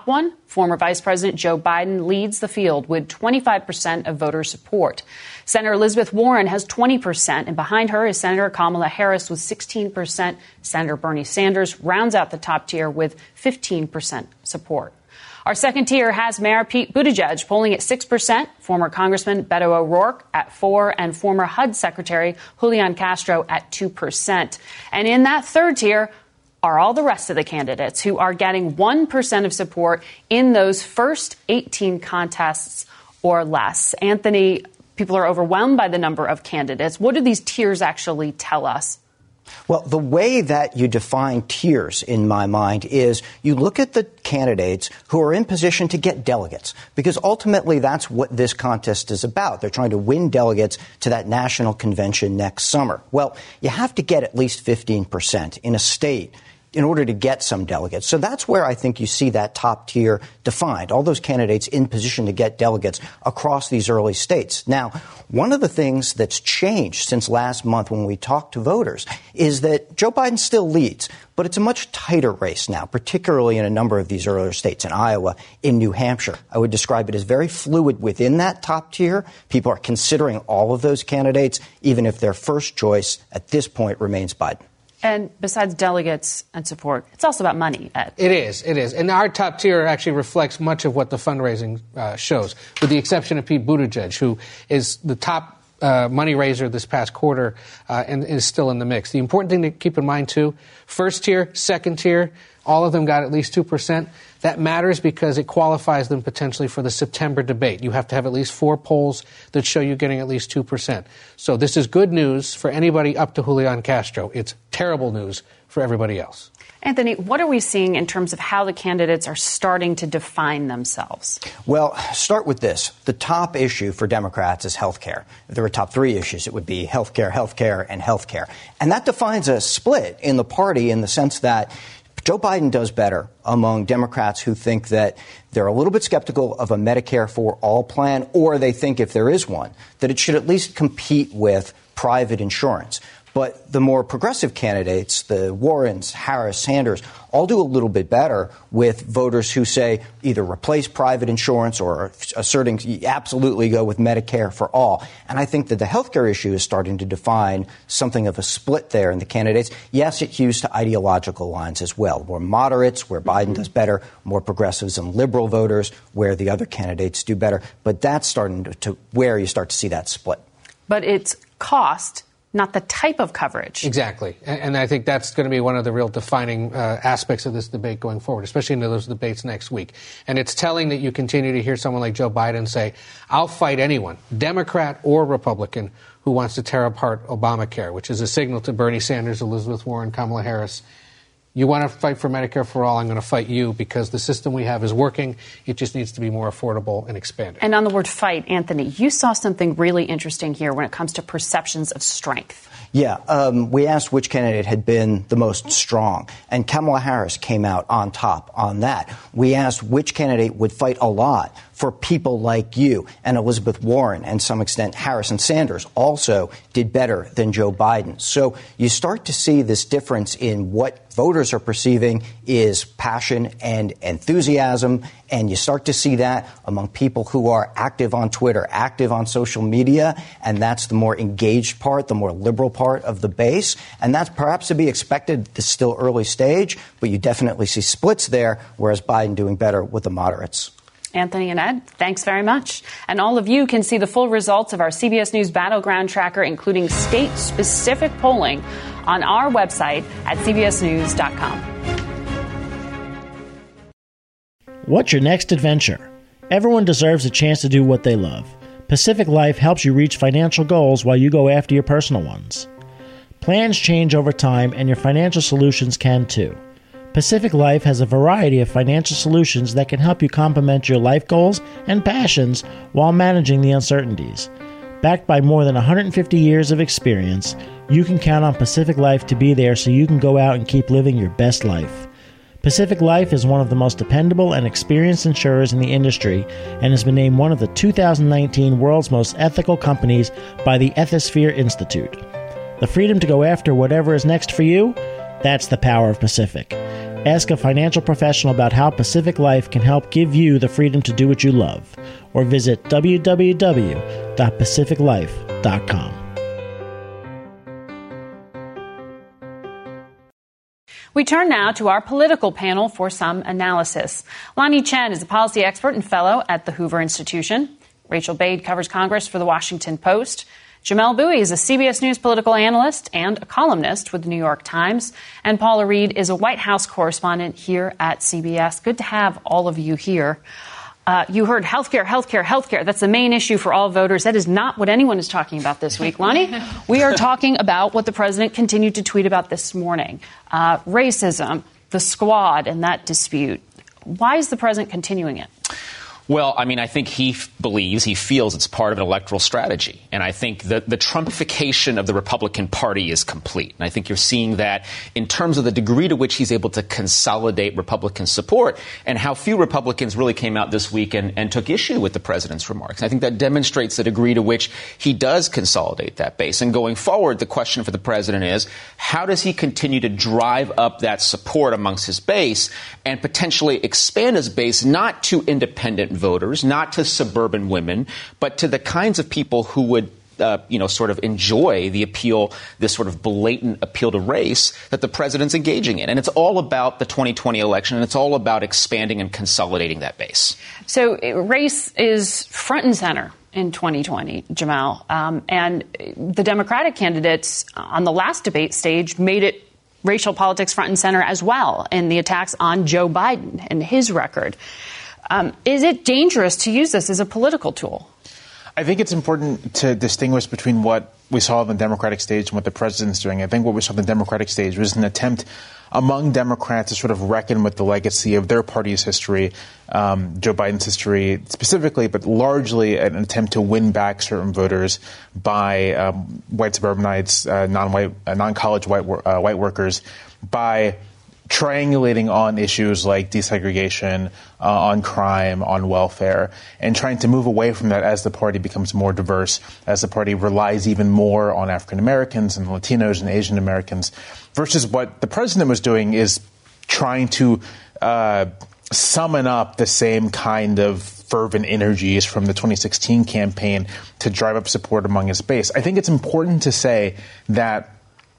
Speaker 2: Former Vice President Joe Biden leads the field with twenty-five percent of voter support. Senator Elizabeth Warren has twenty percent, and behind her is Senator Kamala Harris with sixteen percent. Senator Bernie Sanders rounds out the top tier with fifteen percent support. Our second tier has Mayor Pete Buttigieg polling at six percent, former Congressman Beto O'Rourke at four percent, and former H U D Secretary Julian Castro at two percent. And in that third tier are all the rest of the candidates who are getting one percent of support in those first eighteen contests or less. Anthony, people are overwhelmed by the number of candidates. What do these tiers actually tell us?
Speaker 12: Well, the way that you define tiers, in my mind, is you look at the candidates who are in position to get delegates, because ultimately that's what this contest is about. They're trying to win delegates to that national convention next summer. Well, you have to get at least fifteen percent in a state in order to get some delegates. So that's where I think you see that top tier defined, all those candidates in position to get delegates across these early states. Now, one of the things that's changed since last month when we talked to voters is that Joe Biden still leads, but it's a much tighter race now, particularly in a number of these earlier states, in Iowa, in New Hampshire. I would describe it as very fluid within that top tier. People are considering all of those candidates, even if their first choice at this point remains Biden.
Speaker 2: And besides delegates and support, it's also about money, Ed.
Speaker 13: It is. It is. And our top tier actually reflects much of what the fundraising uh, shows, with the exception of Pete Buttigieg, who is the top uh, money raiser this past quarter uh, and is still in the mix. The important thing to keep in mind, too, first tier, second tier, all of them got at least two percent. That matters because it qualifies them potentially for the September debate. You have to have at least four polls that show you getting at least two percent. So this is good news for anybody up to Julian Castro. It's terrible news for everybody else.
Speaker 2: Anthony, what are we seeing in terms of how the candidates are starting to define themselves?
Speaker 12: Well, start with this. The top issue for Democrats is health care. If there were top three issues, it would be health care, health care, and health care. And that defines a split in the party in the sense that Joe Biden does better among Democrats who think that they're a little bit skeptical of a Medicare for all plan, or they think if there is one, that it should at least compete with private insurance. But the more progressive candidates, the Warrens, Harris, Sanders, all do a little bit better with voters who say either replace private insurance or asserting absolutely go with Medicare for all. And I think that the health care issue is starting to define something of a split there in the candidates. Yes, it hews to ideological lines as well. More moderates, where Biden does better, more progressives and liberal voters, where the other candidates do better. But that's starting to, to where you start to see that split.
Speaker 2: But it's cost, not the type of coverage.
Speaker 13: Exactly. And, and I think that's going to be one of the real defining uh, aspects of this debate going forward, especially into those debates next week. And it's telling that you continue to hear someone like Joe Biden say, I'll fight anyone, Democrat or Republican, who wants to tear apart Obamacare, which is a signal to Bernie Sanders, Elizabeth Warren, Kamala Harris. You want to fight for Medicare for all, I'm going to fight you because the system we have is working. It just needs to be more affordable and expanded.
Speaker 2: And on the word fight, Anthony, you saw something really interesting here when it comes to perceptions of strength.
Speaker 12: Yeah, um, we asked which candidate had been the most strong, and Kamala Harris came out on top on that. We asked which candidate would fight a lot for people like you, and Elizabeth Warren, and to some extent Harris and Sanders also did better than Joe Biden. So you start to see this difference in what voters are perceiving is passion and enthusiasm, and you start to see that among people who are active on Twitter, active on social media, and that's the more engaged part, the more liberal part of the base, and that's perhaps to be expected at this still early stage, but you definitely see splits there, whereas Biden doing better with the moderates.
Speaker 2: Anthony and Ed, thanks very much. And all of you can see the full results of our C B S News Battleground Tracker, including state-specific polling, on our website at c b s news dot com.
Speaker 14: What's your next adventure? Everyone deserves a chance to do what they love. Pacific Life helps you reach financial goals while you go after your personal ones. Plans change over time, and your financial solutions can too. Pacific Life has a variety of financial solutions that can help you complement your life goals and passions while managing the uncertainties. Backed by more than one hundred fifty years of experience, you can count on Pacific Life to be there so you can go out and keep living your best life. Pacific Life is one of the most dependable and experienced insurers in the industry and has been named one of the two thousand nineteen World's Most Ethical Companies by the Ethisphere Institute. The freedom to go after whatever is next for you, that's the power of Pacific. Ask a financial professional about how Pacific Life can help give you the freedom to do what you love, or visit w w w dot pacific life dot com.
Speaker 2: We turn now to our political panel for some analysis. Lonnie Chen is a policy expert and fellow at the Hoover Institution. Rachel Bade covers Congress for The Washington Post. Jamelle Bouie is a C B S News political analyst and a columnist with The New York Times. And Paula Reed is a White House correspondent here at C B S. Good to have all of you here. Uh, you heard healthcare, healthcare, healthcare. That's the main issue for all voters. That is not what anyone is talking about this week, Lonnie. We are talking about what the president continued to tweet about this morning. Uh, racism, the squad, and that dispute. Why is the president continuing it?
Speaker 15: Well, I mean, I think he f- believes, he feels it's part of an electoral strategy. And I think that the Trumpification of the Republican Party is complete. And I think you're seeing that in terms of the degree to which he's able to consolidate Republican support and how few Republicans really came out this week and, and took issue with the president's remarks. I think that demonstrates the degree to which he does consolidate that base. And going forward, the question for the president is, how does he continue to drive up that support amongst his base and potentially expand his base not to independent voters, not to suburban women, but to the kinds of people who would, uh, you know, sort of enjoy the appeal, this sort of blatant appeal to race that the president's engaging in. And it's all about the twenty twenty election, and it's all about expanding and consolidating that base.
Speaker 2: So race is front and center in twenty twenty, Jamelle. Um, and the Democratic candidates on the last debate stage made it racial politics front and center as well in the attacks on Joe Biden and his record. Um, is it dangerous to use this as a political tool?
Speaker 16: I think it's important to distinguish between what we saw on the Democratic stage and what the president's doing. I think what we saw on the Democratic stage was an attempt among Democrats to sort of reckon with the legacy of their party's history, um, Joe Biden's history specifically, but largely an attempt to win back certain voters by um, white suburbanites, uh, non-white, uh, non-college white, uh, white workers, by triangulating on issues like desegregation, uh, on crime, on welfare, and trying to move away from that as the party becomes more diverse, as the party relies even more on African Americans and Latinos and Asian Americans, versus what the president was doing is trying to uh, summon up the same kind of fervent energies from the twenty sixteen campaign to drive up support among his base. I think it's important to say that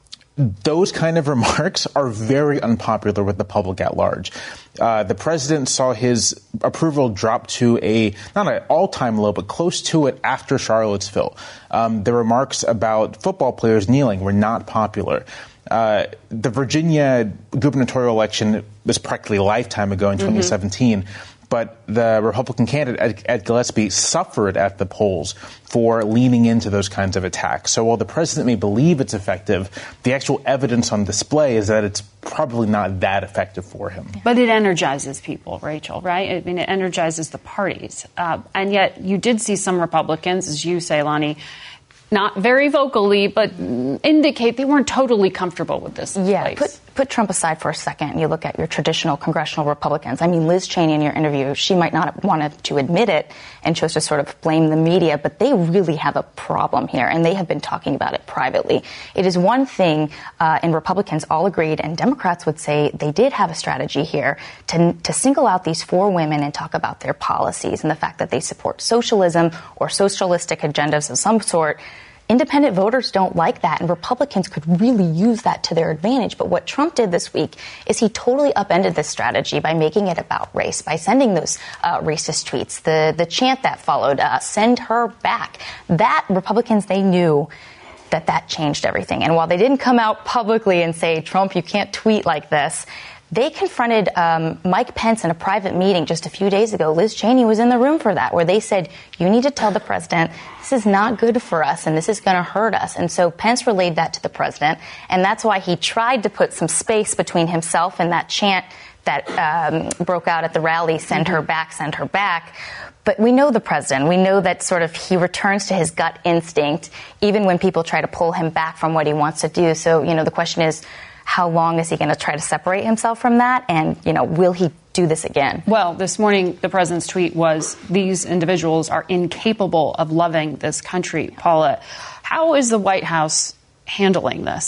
Speaker 16: those kind of remarks are very unpopular with the public at large. Uh, the president saw his approval drop to a, not an all-time low, but close to it after Charlottesville. Um, the remarks about football players kneeling were not popular. Uh, the Virginia gubernatorial election was practically a lifetime ago in twenty seventeen. Mm-hmm. But the Republican candidate, Ed, Ed Gillespie, suffered at the polls for leaning into those kinds of attacks. So while the president may believe it's effective, the actual evidence on display is that it's probably not that effective for him.
Speaker 2: But it energizes people, Rachel, right? I mean, it energizes the parties. Uh, and yet you did see some Republicans, as you say, Lonnie, not very vocally, but indicate they weren't totally comfortable with this.
Speaker 17: Yeah,
Speaker 2: place.
Speaker 17: put put Trump aside for a second and you look at your traditional congressional Republicans. I mean, Liz Cheney in your interview, she might not have wanted to admit it and chose to sort of blame the media, but they really have a problem here, and they have been talking about it privately. It is one thing, uh, and Republicans all agreed, and Democrats would say they did have a strategy here to, to single out these four women and talk about their policies and the fact that they support socialism or socialistic agendas of some sort. Independent voters don't like that, and Republicans could really use that to their advantage. But what Trump did this week is he totally upended this strategy by making it about race, by sending those uh, racist tweets, the, the chant that followed, uh, send her back. That, Republicans, they knew that that changed everything. And while they didn't come out publicly and say, Trump, you can't tweet like this, they confronted um, Mike Pence in a private meeting just a few days ago. Liz Cheney was in the room for that, where they said, you need to tell the president this is not good for us and this is going to hurt us. And so Pence relayed that to the president, and that's why he tried to put some space between himself and that chant that um, broke out at the rally, send mm-hmm. her back, send her back. But we know the president. We know that sort of he returns to his gut instinct, even when people try to pull him back from what he wants to do. So, you know, the question is, how long is he going to try to separate himself from that? And, you know, will he do this again?
Speaker 2: Well, this morning, the president's tweet was, these individuals are incapable of loving this country. Paula, how is the White House handling this?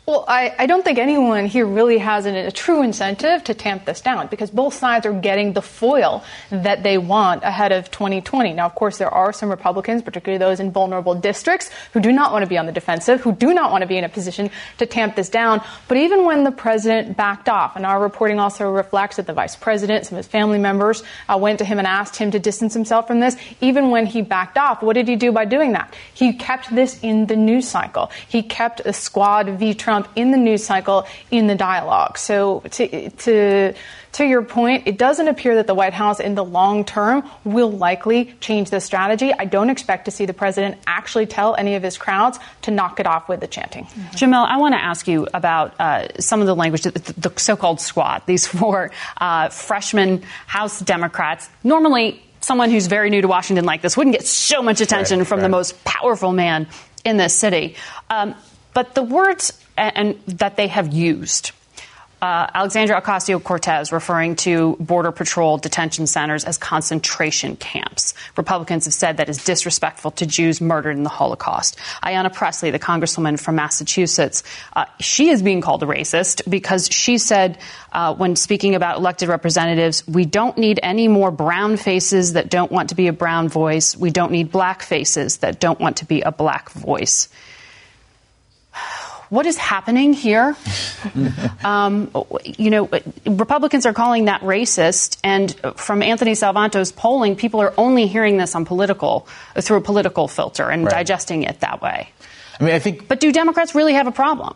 Speaker 18: Well, I, I don't think anyone here really has a, a true incentive to tamp this down because both sides are getting the foil that they want ahead of twenty twenty. Now, of course, there are some Republicans, particularly those in vulnerable districts, who do not want to be on the defensive, who do not want to be in a position to tamp this down. But even when the president backed off, and our reporting also reflects that the vice president, some of his family members uh, went to him and asked him to distance himself from this, even when he backed off, what did he do by doing that? He kept this in the news cycle. He kept a Squad v. Trump in the news cycle, in the dialogue. So to, to, to your point, it doesn't appear that the White House in the long term will likely change this strategy. I don't expect to see the president actually tell any of his crowds to knock it off with the chanting.
Speaker 2: Mm-hmm. Jamil, I want to ask you about uh, some of the language, the, the so-called squad, these four uh, freshman House Democrats. Normally, someone who's very new to Washington like this wouldn't get so much attention right, from right. the most powerful man in this city. Um, but the words and, and that they have used, uh, Alexandria Ocasio-Cortez referring to Border Patrol detention centers as concentration camps. Republicans have said that is disrespectful to Jews murdered in the Holocaust. Ayanna Pressley, the congresswoman from Massachusetts, uh, she is being called a racist because she said uh, when speaking about elected representatives, we don't need any more brown faces that don't want to be a brown voice. We don't need black faces that don't want to be a black voice. What is happening here? um, you know, Republicans are calling that racist. And from Anthony Salvanto's polling, people are only hearing this on political, through a political filter and right. digesting it that way.
Speaker 16: I mean, I think.
Speaker 2: But do Democrats really have a problem?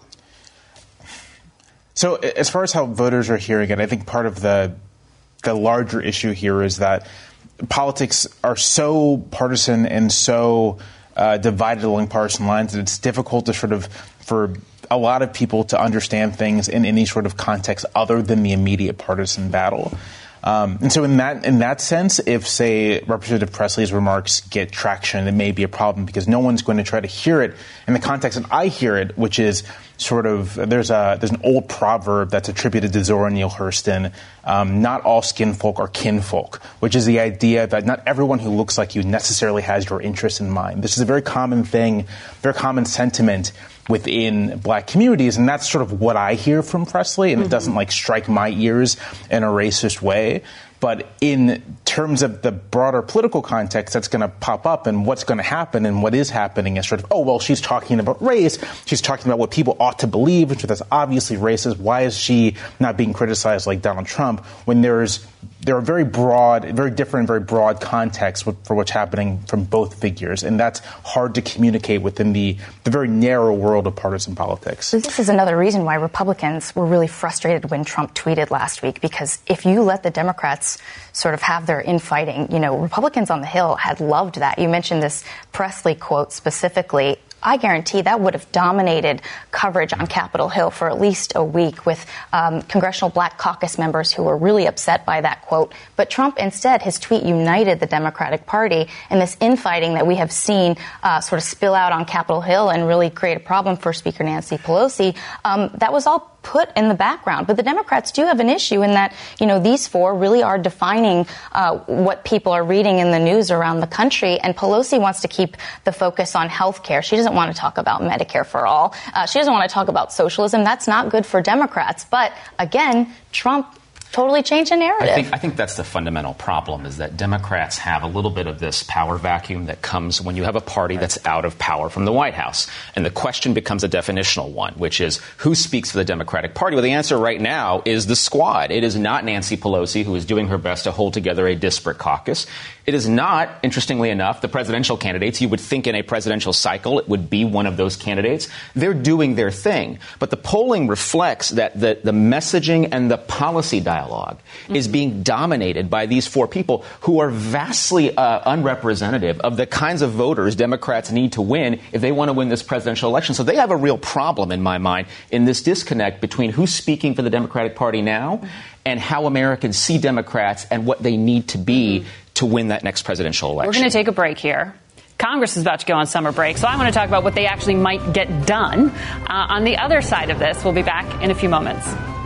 Speaker 16: So as far as how voters are hearing it, I think part of the the larger issue here is that politics are so partisan and so uh, divided along partisan lines that it's difficult to sort of for a lot of people to understand things in any sort of context other than the immediate partisan battle. Um, and so in that in that sense, if, say, Representative Pressley's remarks get traction, it may be a problem because no one's going to try to hear it in the context that I hear it, which is sort of there's a there's an old proverb that's attributed to Zora Neale Hurston, um, not all skin folk are kinfolk, which is the idea that not everyone who looks like you necessarily has your interests in mind. This is a very common thing, very common sentiment within black communities, and that's sort of what I hear from Pressley, and mm-hmm. it doesn't like strike my ears in a racist way. But in terms of the broader political context that's going to pop up and what's going to happen and what is happening is sort of, oh, well, she's talking about race. She's talking about what people ought to believe, which that's obviously racist. Why is she not being criticized like Donald Trump when there's there are very broad, very different, very broad contexts for what's happening from both figures. And that's hard to communicate within the, the very narrow world of partisan politics.
Speaker 17: This is another reason why Republicans were really frustrated when Trump tweeted last week, because if you let the Democrats sort of have their infighting, you know, Republicans on the Hill had loved that. You mentioned this Pressley quote specifically. I guarantee that would have dominated coverage on Capitol Hill for at least a week with um, Congressional Black Caucus members who were really upset by that quote. But Trump, instead, his tweet united the Democratic Party, and this infighting that we have seen uh, sort of spill out on Capitol Hill and really create a problem for Speaker Nancy Pelosi, um, that was all put in the background. But the Democrats do have an issue in that, you know, these four really are defining uh, what people are reading in the news around the country. And Pelosi wants to keep the focus on health care. She doesn't want to talk about Medicare for all. Uh, she doesn't want to talk about socialism. That's not good for Democrats. But again, Trump totally changed the narrative.
Speaker 15: I think, I think that's the fundamental problem, is that Democrats have a little bit of this power vacuum that comes when you have a party that's out of power from the White House. And the question becomes a definitional one, which is who speaks for the Democratic Party? Well, the answer right now is the squad. It is not Nancy Pelosi, who is doing her best to hold together a disparate caucus. It is not, interestingly enough, the presidential candidates. You would think in a presidential cycle it would be one of those candidates. They're doing their thing. But the polling reflects that the, the messaging and the policy dialogue mm-hmm. is being dominated by these four people who are vastly uh, unrepresentative of the kinds of voters Democrats need to win if they want to win this presidential election. So they have a real problem, in my mind, in this disconnect between who's speaking for the Democratic Party now mm-hmm. and how Americans see Democrats and what they need to be mm-hmm. to win that next presidential election.
Speaker 2: We're going to take a break here. Congress is about to go on summer break, so I want to talk about what they actually might get done. Uh, on the other side of this, we'll be back in a few moments.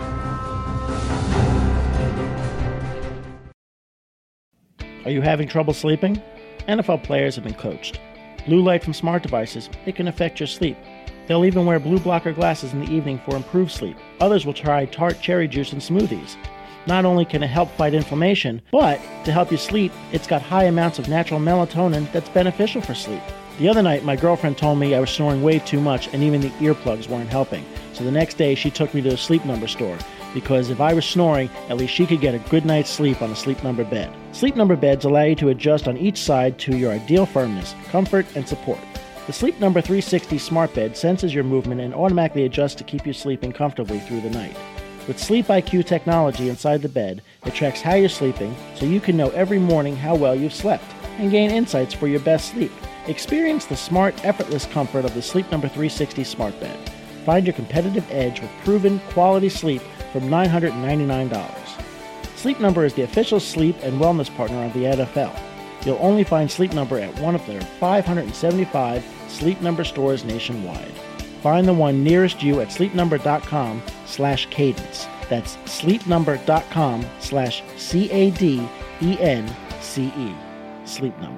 Speaker 14: Are you having trouble sleeping? N F L players have been coached. Blue light from smart devices, it can affect your sleep. They'll even wear blue blocker glasses in the evening for improved sleep. Others will try tart cherry juice in smoothies. Not only can it help fight inflammation, but to help you sleep, it's got high amounts of natural melatonin that's beneficial for sleep. The other night, my girlfriend told me I was snoring way too much and even the earplugs weren't helping. So the next day, she took me to a Sleep Number store because if I was snoring, at least she could get a good night's sleep on a Sleep Number bed. Sleep Number beds allow you to adjust on each side to your ideal firmness, comfort, and support. The Sleep Number three sixty smart bed senses your movement and automatically adjusts to keep you sleeping comfortably through the night. With Sleep I Q technology inside the bed, it tracks how you're sleeping so you can know every morning how well you've slept and gain insights for your best sleep. Experience the smart, effortless comfort of the Sleep Number three sixty smart bed. Find your competitive edge with proven quality sleep from nine hundred ninety-nine dollars. Sleep Number is the official sleep and wellness partner of the N F L. You'll only find Sleep Number at one of their five hundred seventy-five Sleep Number stores nationwide. Find the one nearest you at sleepnumber.com slash cadence. That's sleepnumber.com slash C A D E N C E. Sleep Number.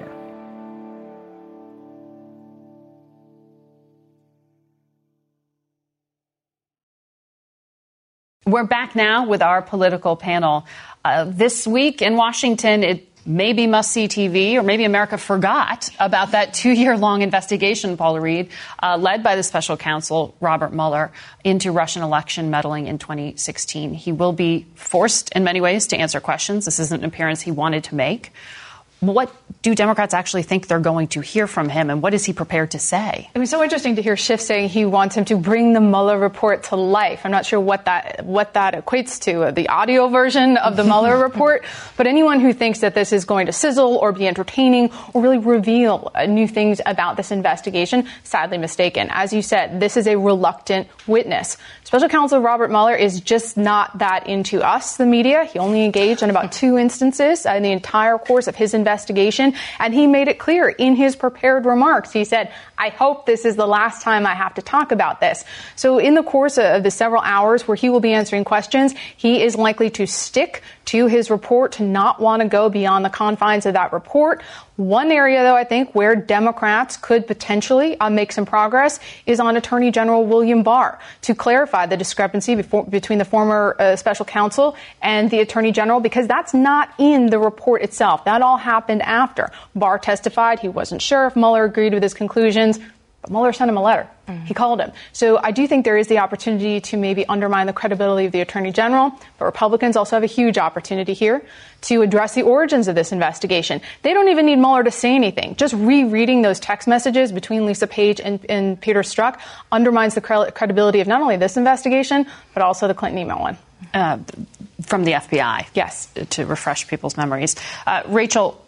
Speaker 2: We're back now with our political panel. Uh, this week in Washington, it may be must-see T V, or maybe America forgot about that two-year-long investigation, Paula Reed, uh, led by the special counsel Robert Mueller into Russian election meddling in twenty sixteen. He will be forced in many ways to answer questions. This isn't an appearance he wanted to make. What do Democrats actually think they're going to hear from him, and what is he prepared to say?
Speaker 18: It was so interesting to hear Schiff saying he wants him to bring the Mueller report to life. I'm not sure what that what that equates to, the audio version of the Mueller report, but anyone who thinks that this is going to sizzle or be entertaining or really reveal new things about this investigation, sadly mistaken. As you said, this is a reluctant witness. Special counsel Robert Mueller is just not that into us, the media. He only engaged in about two instances in the entire course of his investigation, and he made it clear in his prepared remarks. He said, I hope this is the last time I have to talk about this. So in the course of the several hours where he will be answering questions, he is likely to stick to his report, to not want to go beyond the confines of that report. One area, though, I think where Democrats could potentially uh, make some progress is on Attorney General William Barr, to clarify the discrepancy before, between the former uh, special counsel and the Attorney General, because that's not in the report itself. That all happened after. Barr testified he wasn't sure if Mueller agreed with his conclusions, but Mueller sent him a letter. Mm-hmm. He called him. So I do think there is the opportunity to maybe undermine the credibility of the Attorney General, but Republicans also have a huge opportunity here to address the origins of this investigation. They don't even need Mueller to say anything. Just rereading those text messages between Lisa Page and, and Peter Strzok undermines the cre- credibility of not only this investigation, but also the Clinton email one.
Speaker 2: Uh, from the F B I.
Speaker 18: Yes.
Speaker 2: To refresh people's memories. Uh, Rachel,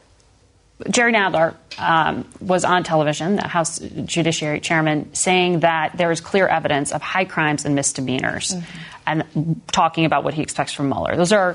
Speaker 2: Jerry Nadler um, was on television, the House Judiciary Chairman, saying that there is clear evidence of high crimes and misdemeanors, mm-hmm. and talking about what he expects from Mueller. Those are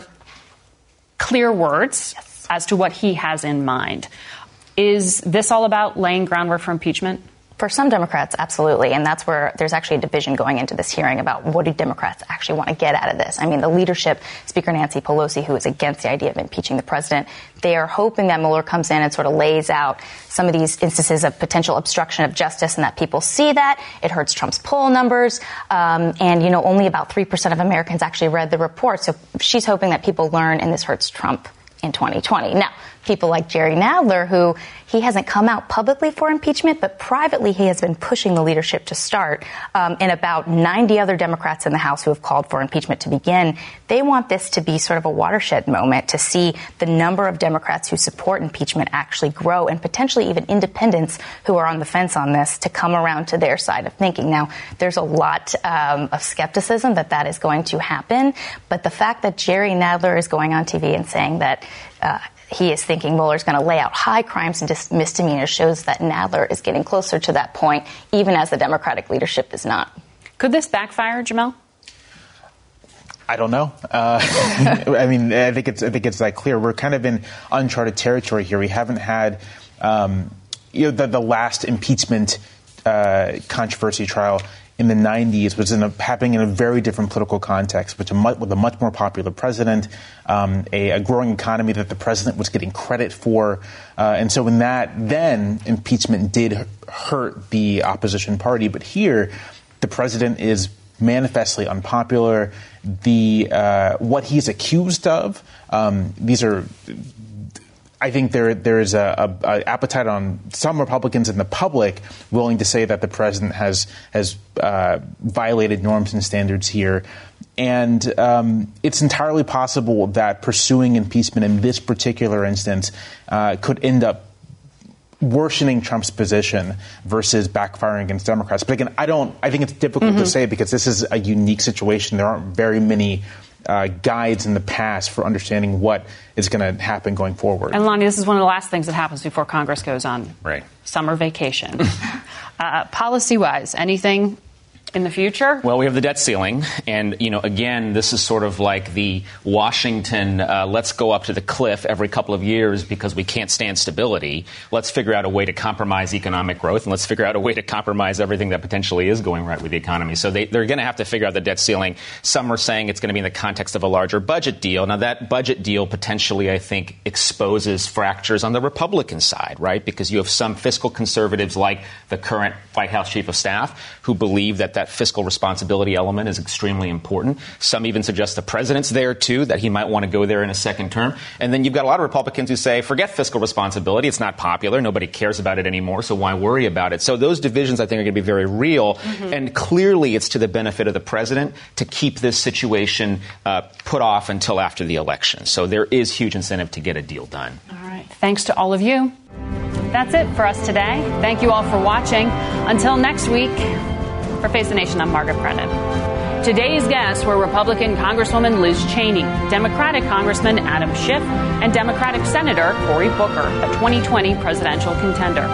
Speaker 2: clear words yes. as to what he has in mind. Is this all about laying groundwork for impeachment?
Speaker 17: For some Democrats, absolutely. And that's where there's actually a division going into this hearing about what do Democrats actually want to get out of this. I mean, the leadership, Speaker Nancy Pelosi, who is against the idea of impeaching the president, they are hoping that Mueller comes in and sort of lays out some of these instances of potential obstruction of justice, and that people see that. It hurts Trump's poll numbers. Um, and, you know, only about three percent of Americans actually read the report. So she's hoping that people learn, and this hurts Trump in twenty twenty. Now, people like Jerry Nadler, who he hasn't come out publicly for impeachment, but privately he has been pushing the leadership to start, um, and about ninety other Democrats in the House who have called for impeachment to begin. They want this to be sort of a watershed moment to see the number of Democrats who support impeachment actually grow, and potentially even independents who are on the fence on this to come around to their side of thinking. Now, there's a lot um, of skepticism that that is going to happen, but the fact that Jerry Nadler is going on T V and saying that uh, he is thinking Mueller's going to lay out high crimes and dis- misdemeanors shows that Nadler is getting closer to that point, even as the Democratic leadership is not.
Speaker 2: Could this backfire, Jamel?
Speaker 16: I don't know. Uh, I mean, I think it's I think it's like clear. We're kind of in uncharted territory here. We haven't had, um, you know, the, the last impeachment uh, controversy trial in the nineties was in a, happening in a very different political context, which a mu- with a much more popular president, um, a, a growing economy that the president was getting credit for. Uh, and so in that, then impeachment did hurt the opposition party. But here, the president is manifestly unpopular. The uh, what he's accused of, um, these are... I think there there is a, a, a appetite on some Republicans in the public willing to say that the president has has uh, violated norms and standards here. And um, it's entirely possible that pursuing impeachment in this particular instance uh, could end up worsening Trump's position versus backfiring against Democrats. But again, I don't. I think it's difficult mm-hmm. to say because this is a unique situation. There aren't very many Uh, guides in the past for understanding what is going to happen going forward.
Speaker 2: And Lonnie, this is one of the last things that happens before Congress goes on
Speaker 15: right.
Speaker 2: summer vacation. uh, policy-wise, anything in the future?
Speaker 15: Well, we have the debt ceiling. And, you know, again, this is sort of like the Washington, uh, let's go up to the cliff every couple of years because we can't stand stability. Let's figure out a way to compromise economic growth, and let's figure out a way to compromise everything that potentially is going right with the economy. So they, they're going to have to figure out the debt ceiling. Some are saying it's going to be in the context of a larger budget deal. Now, that budget deal potentially, I think, exposes fractures on the Republican side, right? Because you have some fiscal conservatives like the current White House chief of staff who believe that that fiscal responsibility element is extremely important. Some even suggest the president's there, too, that he might want to go there in a second term. And then you've got a lot of Republicans who say, forget fiscal responsibility. It's not popular. Nobody cares about it anymore, so why worry about it? So those divisions, I think, are going to be very real. Mm-hmm. And clearly it's to the benefit of the president to keep this situation uh, put off until after the election. So there is huge incentive to get a deal done.
Speaker 2: All right. Thanks to all of you. That's it for us today. Thank you all for watching. Until next week, for Face the Nation, I'm Margaret Brennan. Today's guests were Republican Congresswoman Liz Cheney, Democratic Congressman Adam Schiff, and Democratic Senator Cory Booker, a twenty twenty presidential contender.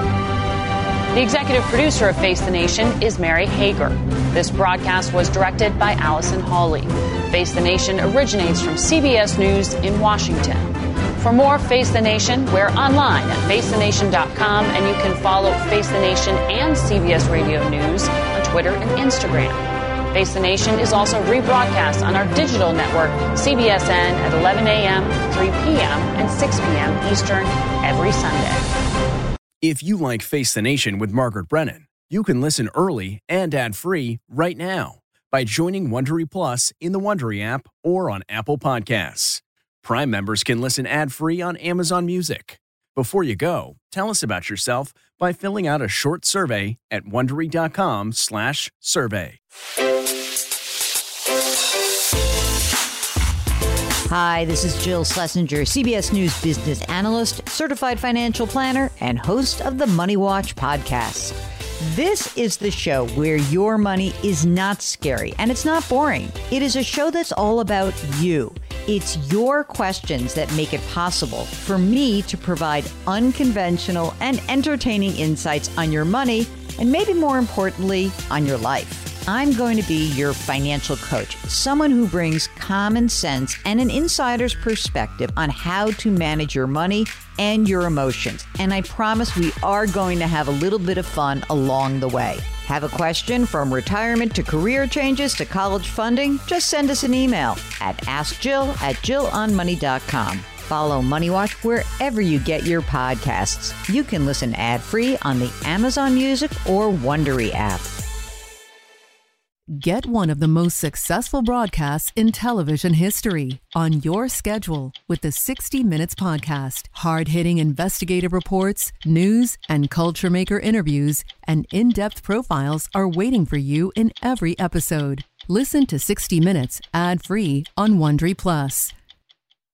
Speaker 2: The executive producer of Face the Nation is Mary Hager. This broadcast was directed by Allison Hawley. Face the Nation originates from C B S News in Washington. For more Face the Nation, we're online at face the nation dot com, and you can follow Face the Nation and C B S Radio News on Twitter and Instagram. Face the Nation is also rebroadcast on our digital network, C B S N, at eleven a.m., three p.m., and six p.m. Eastern every Sunday.
Speaker 1: If you like Face the Nation with Margaret Brennan, you can listen early and ad-free right now by joining Wondery Plus in the Wondery app or on Apple Podcasts. Prime members can listen ad-free on Amazon Music. Before you go, tell us about yourself by filling out a short survey at Wondery.com slash survey.
Speaker 19: Hi, this is Jill Schlesinger, C B S News business analyst, certified financial planner, and host of the Money Watch podcast. This is the show where your money is not scary and it's not boring. It is a show that's all about you. It's your questions that make it possible for me to provide unconventional and entertaining insights on your money, and maybe more importantly, on your life. I'm going to be your financial coach, someone who brings common sense and an insider's perspective on how to manage your money and your emotions. And I promise we are going to have a little bit of fun along the way. Have a question from retirement to career changes to college funding? Just send us an email at ask jill at jill on money dot com. Follow Money Watch wherever you get your podcasts. You can listen ad-free on the Amazon Music or Wondery app.
Speaker 20: Get one of the most successful broadcasts in television history on your schedule with the sixty minutes podcast. Hard-hitting investigative reports, news, and culture maker interviews, and in-depth profiles are waiting for you in every episode. Listen to sixty minutes ad-free on Wondery Plus.